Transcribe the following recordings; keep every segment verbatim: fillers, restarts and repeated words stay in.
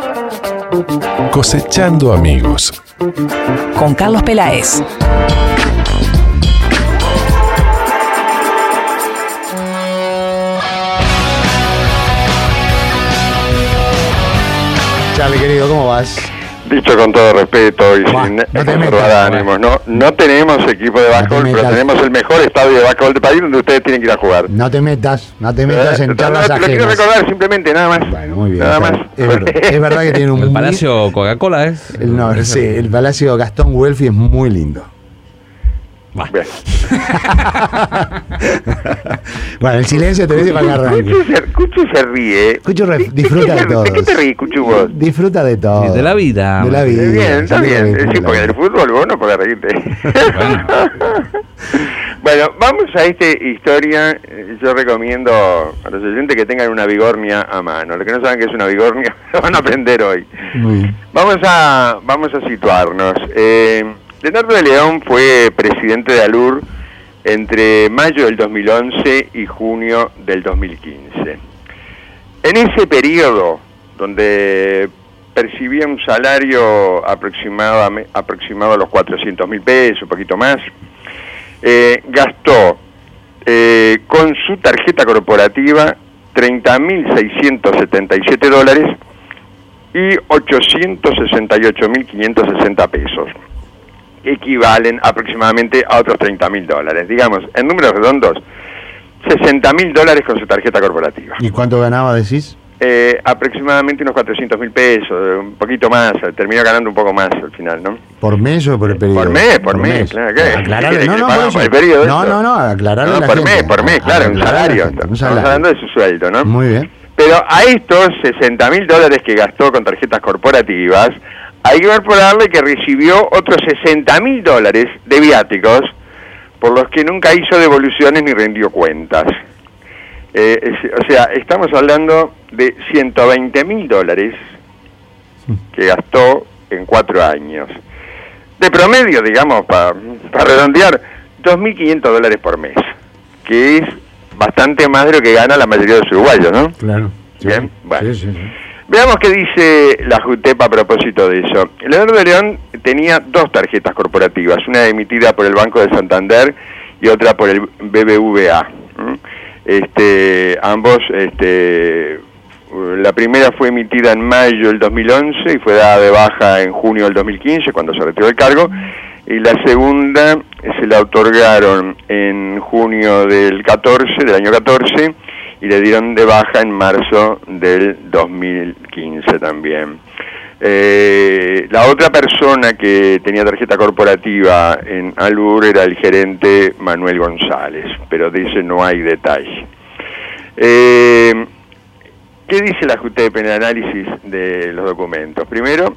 Cosechando amigos. Con Carlos Peláez. Charlie, querido, ¿cómo vas? Dicho con todo respeto y Buah, sin no te exacerbar metas, ánimos, no, no tenemos equipo de básquetbol, metas. pero tenemos el mejor estadio de básquetbol del país donde ustedes tienen que ir a jugar. No te metas, no te metas Eh, en no, charlas no, Lo quiero ajenas. recordar simplemente, nada más. Bueno, muy bien. Nada está más. bien. Es verdad, es verdad que tiene un... El muy- Palacio Coca-Cola es. el- no, sí, el Palacio Gastón Guelfi es muy lindo. Bien. Bueno, el silencio te dice para que arranque. Cuchu se, Cuchu se ríe. Cuchu re- ¿De- de disfruta qué de te- todo. ¿De qué te ríes, Cuchu, vos? Disfruta de todo. Sí, de la vida. De la vida. Bien, está Sí, bien. de la Sí, porque vida. del fútbol vos no podés reírte. Bueno. Bueno, vamos a esta historia. Eh, Yo recomiendo a los oyentes que tengan una bigornia a mano. Los que no saben qué es una bigornia lo van a aprender hoy. Muy bien. Vamos a vamos a situarnos. Eh, Leonardo de León fue presidente de ALUR entre mayo del dos mil once y junio del dos mil quince. En ese periodo, donde percibía un salario aproximado a, aproximado a los cuatrocientos mil pesos, un poquito más, eh, gastó eh, con su tarjeta corporativa treinta mil seiscientos setenta y siete dólares y ochocientos sesenta y ocho mil quinientos sesenta pesos. Equivalen aproximadamente a otros treinta mil dólares. Digamos, en números redondos, sesenta mil dólares con su tarjeta corporativa. ¿Y cuánto ganaba, decís? Eh, aproximadamente unos cuatrocientos mil pesos, un poquito más, terminó ganando un poco más al final, ¿no? ¿Por mes o por el periodo? Por mes, por mes, claro, ¿qué? Aclararle, ¿Qué no, quiere no, que por le eso. pagamos por el periodo No, esto? no, no, aclararle No, a la por gente. mes, por mes, claro, un Aclararle a la salario. gente, un Estamos salario. hablando de su sueldo, ¿no? Muy bien. Pero a estos sesenta mil dólares que gastó con tarjetas corporativas, hay que incorporarle que recibió otros sesenta mil dólares de viáticos, por los que nunca hizo devoluciones ni rindió cuentas. Eh, es- o sea, estamos hablando de ciento veinte mil dólares que gastó en cuatro años. De promedio, digamos, para redondear, dos mil quinientos dólares por mes, que es bastante más de lo que gana la mayoría de los uruguayos, ¿no? Claro. Sí. Bien, bueno. Sí, sí, sí. Veamos qué dice la JUTEP a propósito de eso. Leonardo de León tenía dos tarjetas corporativas, una emitida por el Banco de Santander y otra por el B B V A. ¿Mm? Este, ambos, este, la primera fue emitida en mayo del dos mil once y fue dada de baja en junio del dos mil quince, cuando se retiró del cargo, y la segunda se la otorgaron en junio del catorce, del año catorce, y le dieron de baja en marzo del dos mil quince también. Eh, la otra persona que tenía tarjeta corporativa en ALUR era el gerente Manuel González, pero de ese no hay detalle. Eh, ¿Qué dice la JUTEP en el análisis de los documentos? Primero,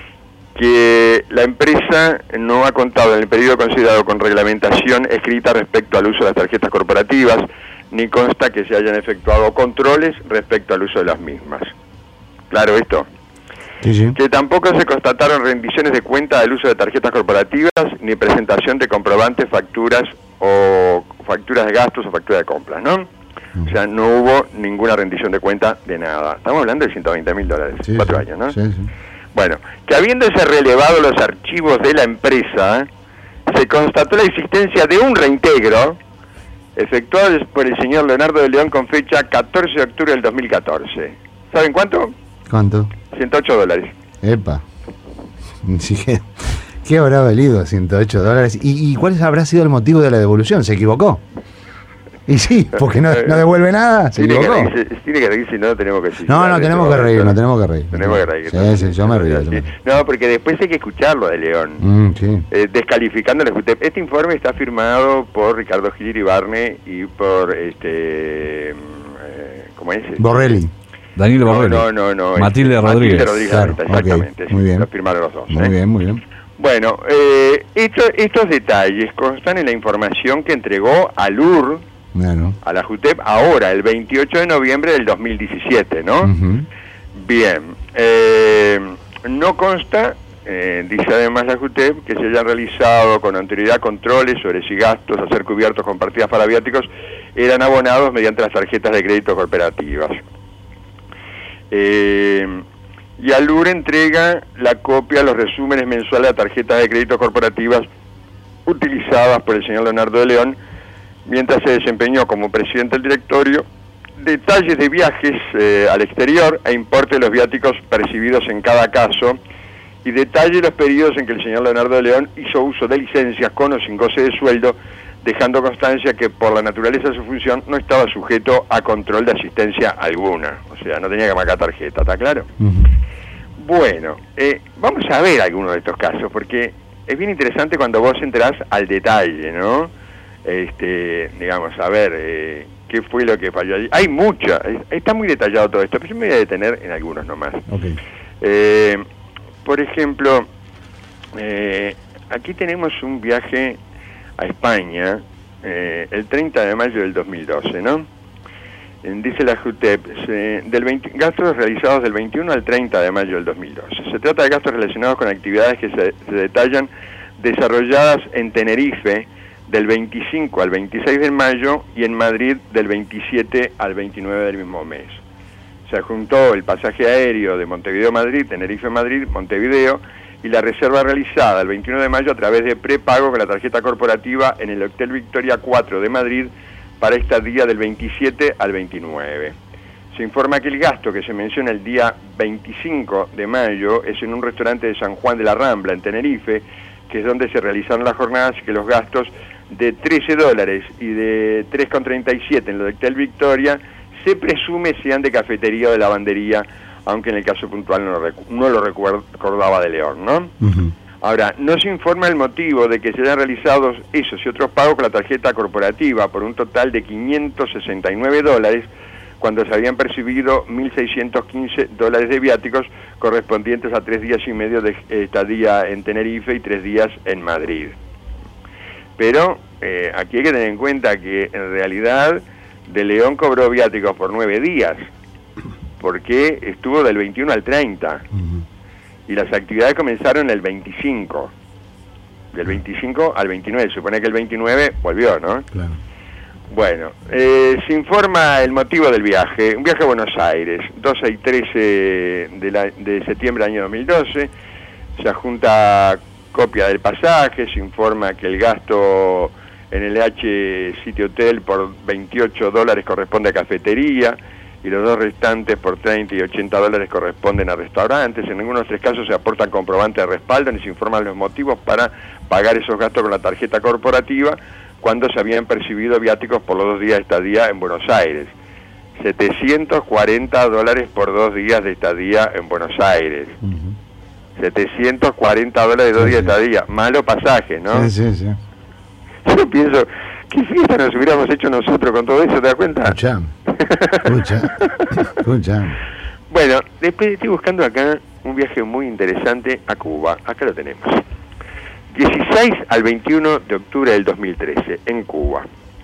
que la empresa no ha contado en el periodo considerado con reglamentación escrita respecto al uso de las tarjetas corporativas, ni consta que se hayan efectuado controles respecto al uso de las mismas. ¿Claro esto? Sí, sí. Que tampoco se constataron rendiciones de cuenta del uso de tarjetas corporativas, ni presentación de comprobantes, facturas o facturas de gastos o facturas de compras, ¿no? O sea, no hubo ninguna rendición de cuenta de nada. Estamos hablando de ciento veinte mil dólares, Sí, cuatro sí. años, ¿no? Sí, sí. Bueno, que habiéndose relevado los archivos de la empresa, se constató la existencia de un reintegro efectuado por el señor Leonardo de León con fecha catorce de octubre del dos mil catorce. ¿Saben cuánto? ¿Cuánto? ciento ocho dólares. Epa. Sí, ¿qué, ¿Qué habrá valido ciento ocho dólares? ¿Y, ¿Y cuál habrá sido el motivo de la devolución? ¿Se equivocó? Y sí, porque no, no devuelve nada, se Tiene que, equivocó. reírse, tiene que reírse, no tenemos que decir. No, no, tenemos que reír, no tenemos que reír. Tenemos que reír. Sí, sí, yo me río. yo me río. No, porque después hay que escucharlo de León. Mm, sí. Eh, descalificando la JUTEP. Este informe está firmado por Ricardo Gil Ibarne y por este eh, ¿cómo es? Borrelli. Daniel No, Borrelli. no, no, no. Matilde este, Rodríguez. Matilde Rodríguez, Claro, exactamente. ok, sí, muy bien. Lo firmaron los dos. Muy ¿eh? bien, muy bien. Bueno, eh, esto, estos detalles constan en la información que entregó ALUR Bueno. a la JUTEP ahora, el veintiocho de noviembre del dos mil diecisiete, ¿no? Ujú. Bien, eh, no consta, eh, dice además la JUTEP, que se hayan realizado con anterioridad controles sobre si gastos a ser cubiertos con partidas para viáticos eran abonados mediante las tarjetas de crédito cooperativas. Eh, y Alur entrega la copia de los resúmenes mensuales de tarjetas de crédito corporativas utilizadas por el señor Leonardo de León mientras se desempeñó como presidente del directorio, detalles de viajes eh, al exterior e importe de los viáticos percibidos en cada caso, y detalle de los periodos en que el señor Leonardo de León hizo uso de licencias con o sin goce de sueldo, dejando constancia que por la naturaleza de su función no estaba sujeto a control de asistencia alguna, o sea, no tenía que marcar tarjeta, ¿está claro? Uh-huh. Bueno, eh, vamos a ver algunos de estos casos, porque es bien interesante cuando vos entrás al detalle, ¿no? Este, digamos, a ver, eh, qué fue lo que falló allí. Hay mucha, está muy detallado todo esto, pero yo me voy a detener en algunos nomás. Okay. Eh, por ejemplo, eh, aquí tenemos un viaje a España eh, el treinta de mayo del dos mil doce, ¿no? Dice la JUTEP, se, del veinte, gastos realizados del veintiuno al treinta de mayo del dos mil doce. Se trata de gastos relacionados con actividades que se, se detallan desarrolladas en Tenerife del veinticinco al veintiséis de mayo y en Madrid del veintisiete al veintinueve del mismo mes. Se juntó el pasaje aéreo de Montevideo a Madrid, Tenerife Madrid, Montevideo, y la reserva realizada el veintiuno de mayo a través de prepago con la tarjeta corporativa en el Hotel Victoria cuatro de Madrid para esta día del veintisiete al veintinueve. Se informa que el gasto que se menciona el día veinticinco de mayo es en un restaurante de San Juan de la Rambla, en Tenerife, que es donde se realizaron las jornadas, y que los gastos de trece dólares y de tres con treinta y siete en el Hotel Victoria se presume sean de cafetería o de lavandería, aunque en el caso puntual no lo, recu- no lo recordaba de León, ¿no? Uh-huh. Ahora, no se informa el motivo de que se hayan realizado esos y otros pagos con la tarjeta corporativa por un total de quinientos sesenta y nueve dólares, cuando se habían percibido mil seiscientos quince dólares de viáticos correspondientes a tres días y medio de estadía en Tenerife y tres días en Madrid. Pero eh, aquí hay que tener en cuenta que en realidad De León cobró viáticos por nueve días, porque estuvo del veintiuno al treinta. Uh-huh. Y las actividades comenzaron el veinticinco. Del veinticinco al veintinueve. Se supone que el veintinueve volvió, ¿no? Claro. Bueno, eh, se informa el motivo del viaje. Un viaje a Buenos Aires, doce y trece de, la, de septiembre del año dos mil doce. Se adjunta copia del pasaje. Se informa que el gasto en el H City Hotel por veintiocho dólares corresponde a cafetería, y los dos restantes por treinta y ochenta dólares corresponden a restaurantes. En ninguno de los tres casos se aportan comprobantes de respaldo ni se informan los motivos para pagar esos gastos con la tarjeta corporativa cuando se habían percibido viáticos por los dos días de estadía en Buenos Aires. setecientos cuarenta dólares por dos días de estadía en Buenos Aires. Uh-huh. setecientos cuarenta dólares de dos sí, días sí. de estadía. Malo pasaje, ¿no? Sí, sí, sí. Yo pienso, ¿qué fiesta nos hubiéramos hecho nosotros con todo eso? ¿Te das cuenta? Escucha, escucha, escucha. Bueno, después estoy buscando acá un viaje muy interesante a Cuba. Acá lo tenemos. dieciséis al veintiuno de octubre del dos mil trece, en Cuba.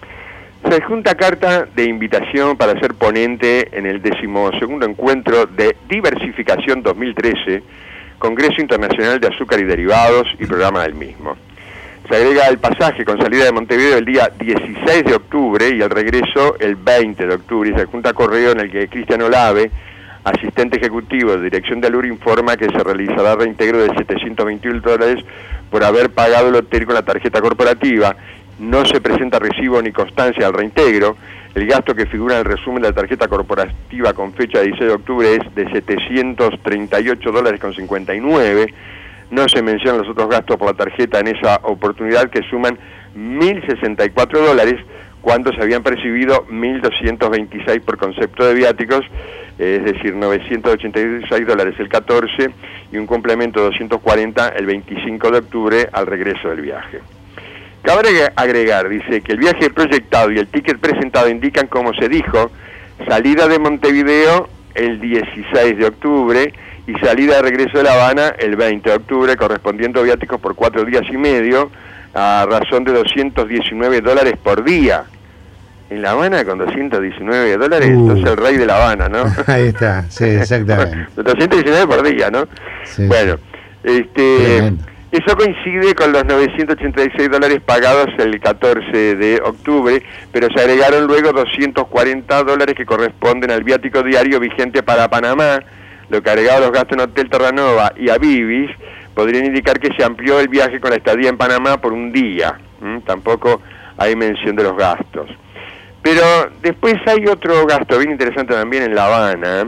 Se adjunta carta de invitación para ser ponente en el decimosegundo encuentro de Diversificación dos mil trece, Congreso Internacional de Azúcar y Derivados y programa del mismo. Se agrega el pasaje con salida de Montevideo el día dieciséis de octubre y el regreso el veinte de octubre, y se adjunta correo en el que Cristian Olave, asistente ejecutivo de dirección de Alur, informa que se realizará reintegro de setecientos veintiuno dólares por haber pagado el hotel con la tarjeta corporativa. No se presenta recibo ni constancia al reintegro. El gasto que figura en el resumen de la tarjeta corporativa con fecha de dieciséis de octubre es de setecientos treinta y ocho dólares con cincuenta y nueve. No se mencionan los otros gastos por la tarjeta en esa oportunidad, que suman mil sesenta y cuatro dólares, cuando se habían percibido mil doscientos veintiséis por concepto de viáticos, es decir, novecientos ochenta y seis dólares el catorce y un complemento de doscientos cuarenta el veinticinco de octubre al regreso del viaje. Cabe agregar, dice, que el viaje proyectado y el ticket presentado indican, como se dijo, salida de Montevideo el dieciséis de octubre y salida de regreso de La Habana el veinte de octubre, correspondiendo a viáticos por cuatro días y medio, a razón de doscientos diecinueve dólares por día. En La Habana con doscientos diecinueve dólares, uh. entonces el rey de La Habana, ¿no? Ahí está, sí, exactamente. doscientos diecinueve por día, ¿no? Sí. Bueno, este, tremendo. Eso coincide con los novecientos ochenta y seis dólares pagados el catorce de octubre, pero se agregaron luego doscientos cuarenta dólares que corresponden al viático diario vigente para Panamá, lo que agregado a los gastos en Hotel Terranova y a Vivis, podrían indicar que se amplió el viaje con la estadía en Panamá por un día. ¿Mm? Tampoco hay mención de los gastos. Pero después hay otro gasto bien interesante también en La Habana.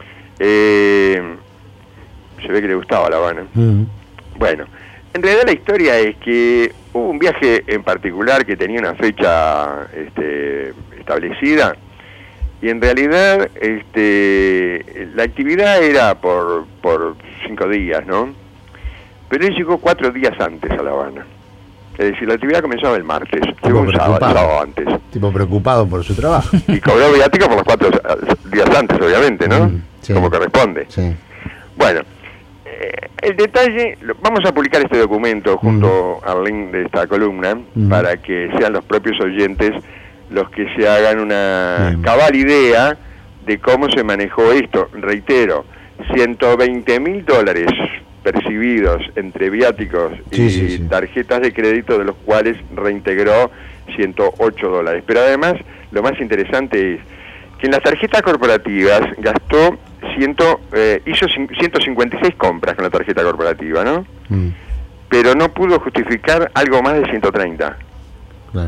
Eh, se ve que le gustaba La Habana. Mm. Bueno, en realidad la historia es que hubo un viaje en particular que tenía una fecha este, establecida, y en realidad este, la actividad era por, por cinco días, ¿no? Pero él llegó cuatro días antes a La Habana. Es decir, la actividad comenzaba el martes, llegó un sábado, sábado antes. Tipo preocupado por su trabajo. Y cobró viático por los cuatro días antes, obviamente, ¿no? Mm, sí. Como corresponde. Sí. Bueno, eh, el detalle, lo, vamos a publicar este documento junto mm. al link de esta columna, mm. para que sean los propios oyentes los que se hagan una mm. cabal idea de cómo se manejó esto. Reitero, ciento veinte mil dólares percibidos entre viáticos y sí, sí, sí. tarjetas de crédito, de los cuales reintegró ciento ocho dólares. Pero además, lo más interesante es que en las tarjetas corporativas gastó ciento, eh, hizo ciento cincuenta y seis compras con la tarjeta corporativa, ¿no? Mm. Pero no pudo justificar algo más de ciento treinta. Claro.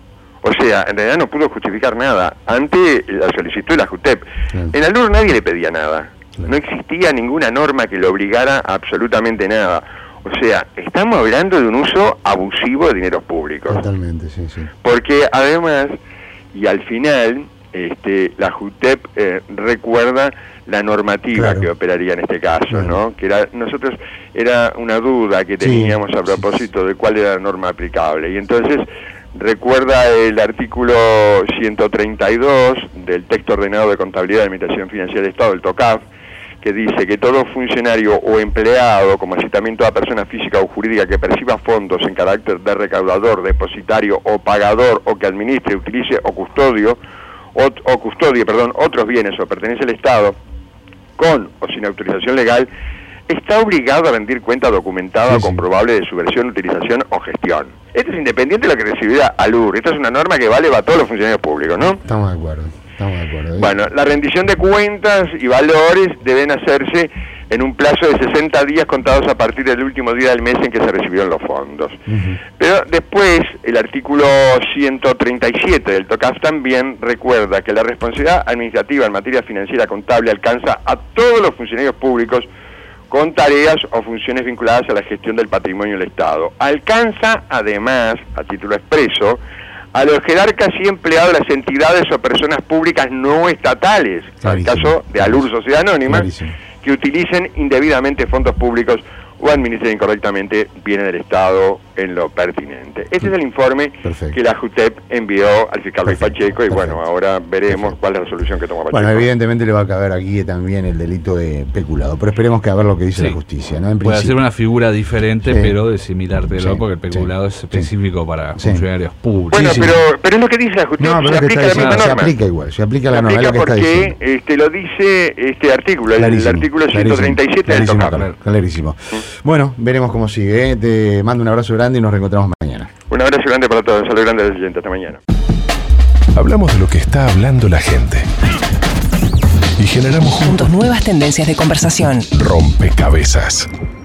O sea, en realidad no pudo justificar nada ante la solicitud de la JUTEP. Claro. En Alur nadie le pedía nada. Claro. No existía ninguna norma que le obligara a absolutamente nada. O sea, estamos hablando de un uso abusivo de dineros públicos. Totalmente, sí, sí. Porque además, y al final, este, la JUTEP eh, recuerda la normativa claro. que operaría en este caso, claro. ¿no? Que era, nosotros, era una duda que teníamos sí, a propósito sí. de cuál era la norma aplicable. Y entonces recuerda el artículo ciento treinta y dos del texto ordenado de contabilidad y administración financiera del Estado, el TOCAF, que dice que todo funcionario o empleado, como así también toda persona física o jurídica que perciba fondos en carácter de recaudador, depositario o pagador, o que administre, utilice o custodio, o, o custodie, perdón, otros bienes o pertenece al Estado, con o sin autorización legal, está obligado a rendir cuenta documentada sí, o comprobable de su versión, utilización o gestión. Esto es independiente de lo que recibirá Alur. Esta es una norma que vale para todos los funcionarios públicos, ¿no? Estamos de acuerdo. Estamos de acuerdo. ¿eh? Bueno, la rendición de cuentas y valores deben hacerse en un plazo de sesenta días contados a partir del último día del mes en que se recibieron los fondos. Uh-huh. Pero después, el artículo ciento treinta y siete del TOCAF también recuerda que la responsabilidad administrativa en materia financiera contable alcanza a todos los funcionarios públicos con tareas o funciones vinculadas a la gestión del patrimonio del Estado. Alcanza, además, a título expreso, a los jerarcas y empleados de las entidades o personas públicas no estatales, en el caso de Alur Sociedad Anónima, clarísimo. Que utilicen indebidamente fondos públicos o administren incorrectamente bienes del Estado en lo pertinente. Este es el informe Perfecto. Que la JUTEP envió al fiscal Luis Pacheco y Perfecto. Bueno, ahora veremos Perfecto. Cuál es la solución que toma Pacheco. Bueno, evidentemente le va a caber aquí también el delito de peculado, pero esperemos que a ver lo que dice sí. la justicia, ¿no? En Puede ser una figura diferente, sí. pero de similar de lo, sí. porque el peculado sí. es específico sí. para sí. funcionarios públicos. Bueno, sí, sí. pero, pero es lo que dice la justicia, no, se aplica la misma norma. Se aplica igual, se aplica la se norma. Aplica porque este, lo dice este artículo, clarísimo, el artículo ciento treinta y siete del TOCAF. Clarísimo. Bueno, veremos cómo sigue. ¿eh? Te mando un abrazo grande y nos reencontramos mañana. Un abrazo grande para todos. Un saludo grande del oyente. Hasta mañana. Hablamos de lo que está hablando la gente. Y generamos juntos nuevas tendencias de conversación. Rompecabezas.